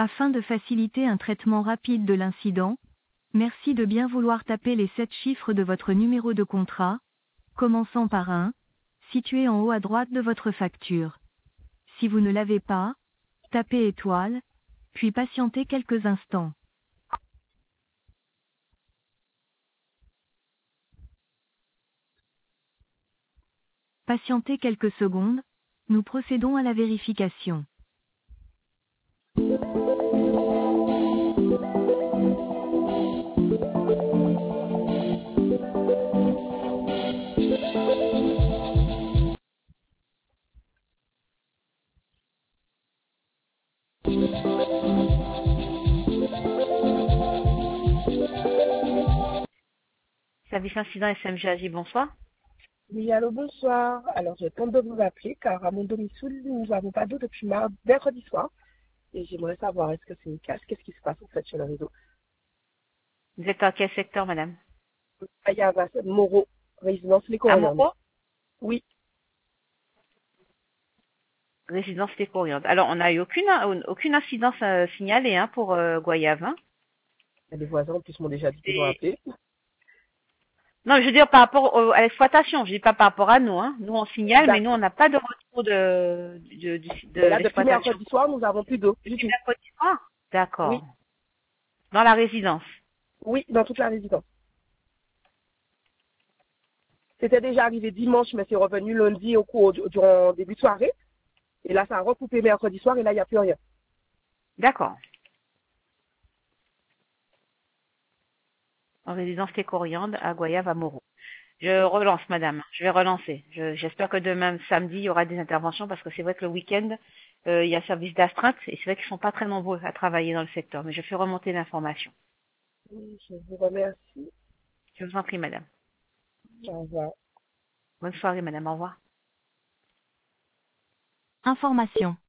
Afin de faciliter un traitement rapide de l'incident, merci de bien vouloir taper les 7 chiffres de votre numéro de contrat, commençant par 1, situé en haut à droite de votre facture. Si vous ne l'avez pas, tapez étoile, puis patientez quelques instants. Patientez quelques secondes, nous procédons à la vérification. Service incident SMG AG, bonsoir. Oui, allô, bonsoir. Alors, je tente de vous appeler car à mon domicile, nous n'avons pas d'eau depuis mercredi soir. Et j'aimerais savoir, est-ce que c'est une casse? Qu'est-ce qui se passe en fait sur le réseau? Vous êtes dans quel secteur, madame? Ayava, Moreau, résidence Les À Coriandres. Moreau? Oui, Résidence Les Coriandres. Alors, on n'a eu aucune incidence signalée pour Goyave. Hein. les voisins en plus m'ont déjà dit qu'ils vont appeler. Non, je veux dire par rapport à l'exploitation. Je dis pas par rapport à nous. Hein. Nous, on signale, mais nous, on n'a pas de retour de Et là, depuis l'exploitation. mercredi soir, nous n'avons plus d'eau du Depuis tout. mercredi soir? Oui, D'accord. Dans la résidence. oui, dans toute la résidence. C'était déjà arrivé dimanche, mais c'est revenu lundi durant début de soirée. Et là, ça a recoupé mercredi soir et là, il n'y a plus rien. D'accord. En résidence Les Coriandres, à Goyave, à Moreau. Je relance, madame. Je vais relancer. J'espère que demain, samedi, il y aura des interventions parce que c'est vrai que le week-end, il y a service d'astreinte et c'est vrai qu'ils sont pas très nombreux à travailler dans le secteur. Mais je fais remonter l'information. Oui, je vous remercie. Je vous en prie, madame. Au revoir. Bonne soirée, madame. Au revoir. Information.